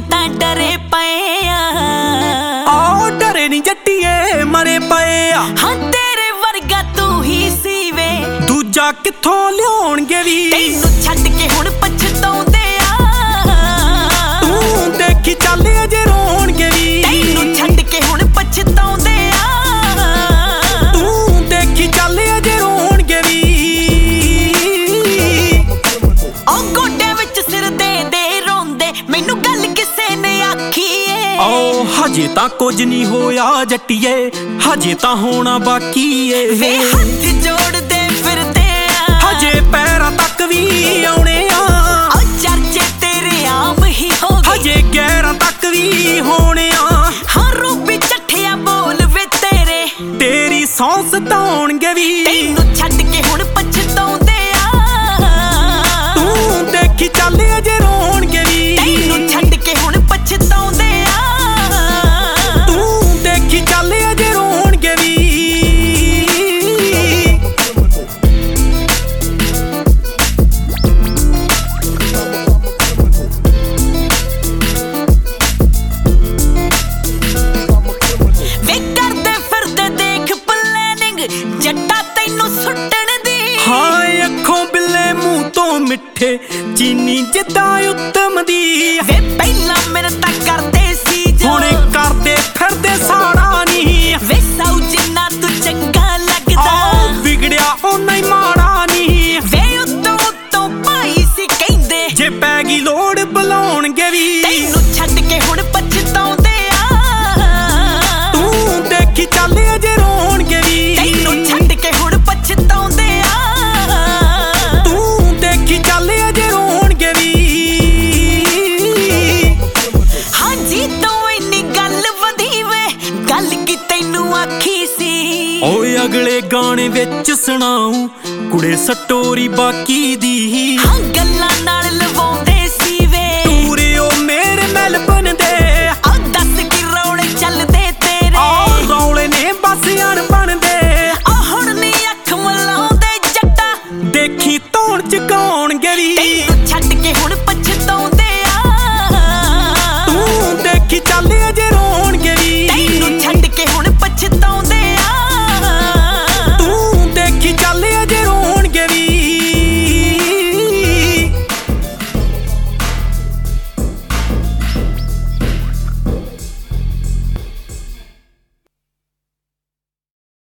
तां डरे पए आ डरे नी जट्टिए मरे पए हाँ तेरे वर्गा तू ही सी वे दूजा कित्थों लियाउणगे वी तैनू छड्ड के हुण पछताउंदे तू देखी चल अजे रोणगे वी तैनू छड्ड के हुण पछताउंदे तू देखी चल अजे रोणगे वी ओ गोडे विच सिर दे दे रोंदे मैनू गल किसे ने आखी ओ हजे तां कुछ नहीं होया जट्टिए हजे तां होना बाकी वे हथ जोड़ दे फिरदे हजे पैरां तक भी आउणे ओ चर्चे तेरे आम ही हो गए हजे गैरां तक भी होने हाँ रूपी चट्ठिया बोल वे तेरी सौं सताउणगे वी तैनू छड्ड के हुण पछताउंदे तू देखी चल अजे रोणगे वी तैनू छड्ड के हुण पछताउंदे तू देखी चल अजे रोणगे वी वे करदे फिरदे देख प्लैनिंग जट्टा तैनू सुट्टण दी हाँ अखों बिल्ले मुंह तो मिठे चीनी जिद्दां उत्तम दी वे पहला मेरे तक करदे सी जो हुणे करदे फिरदे साड़ा नी वे साऊ जिन्ना तू चंगा लगदा विगड़िया ओना ही माड़ा नी वे उत्तों उत्तों भाई सी कहंदे जे पै गई लोड़ बुलाउणगे वी तैनू छड्ड के हुण पछताउंदे तू देखी चल अजे रोणगे वी तैनू छड्ड के हुण पछताउंदे तू देखी चल अजे रोणगे वी हाँ जी तू इन्नी गल वधी वे गल की तैनू आखी सी ओए अगले गाने विच सुणाऊं कुड़े स्टोरी बाकी दी हाँ गल्लां नाल